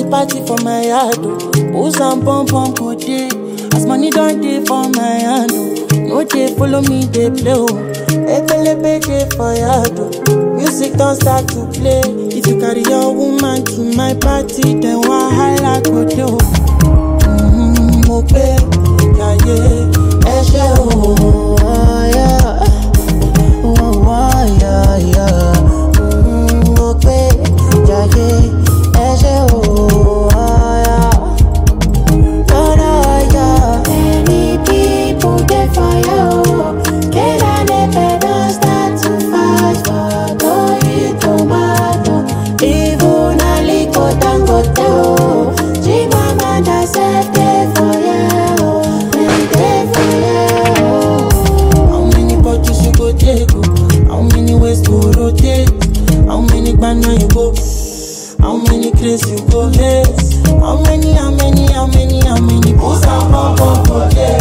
party for my yard, oh. Booze and pump go day. As money don't dey for my hand, oh. No dey follow me, dey play, oh. Ebelebe dey for yard, oh. Music don't start to play. If you carry your woman to my party, then wahala go dey, oh. Mo pe, yeah, yeah, eshe, oh, yeah. Oh, yeah, yeah. Mo pe, yeah, yeah, eshe, oh, yeah. Oh, yeah. Many people dey fire, oh. Can I never don't start to fight for Toyi tomato? Even Aliko Dangote, oh. Chimamanda self dey for you, oh. Dey for you, oh. How many bottles you go take, oh? How many ways to rotate? How many banana you go? How many craze you go lace? How many booze and pump go there?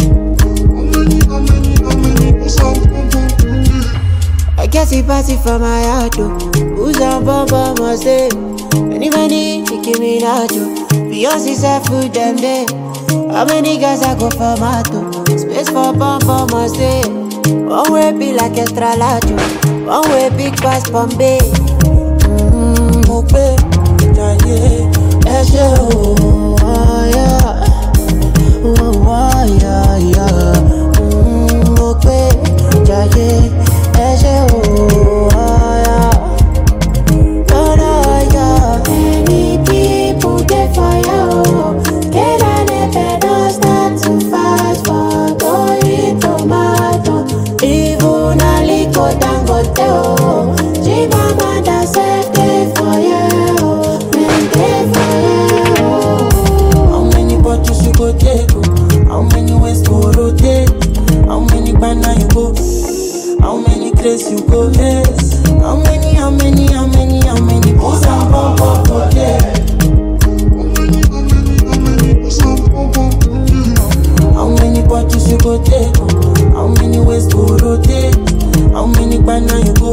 I guess he party for my heart, oh. Who's on bumper must stay. Anybody, Nicki Minaj, oh. Beyonce said food them day. How many guys I go for mato? Space for bumper must stay. One way be like extra large, oh. One way big pass Bombay. Mo pe, yeah, yeah, eshe, oh, yeah. Oh, yeah, yeah. Mo pe, Yeah, yeah. Eshe, oh, yeah. Oh, yeah. Many people dey fire, oh. Can I never don't start to fight for Toyi tomato? Even Aliko Dangote, oh. Chimamanda self dey for you, oh. Dey for you, oh. how many bottles you go take, oh? How many ways to rotate? How many banana you go? How many craze you go lace? How many booze and pump go there? How many bottles you go take, oh? How many ways to rotate? How many banana you go?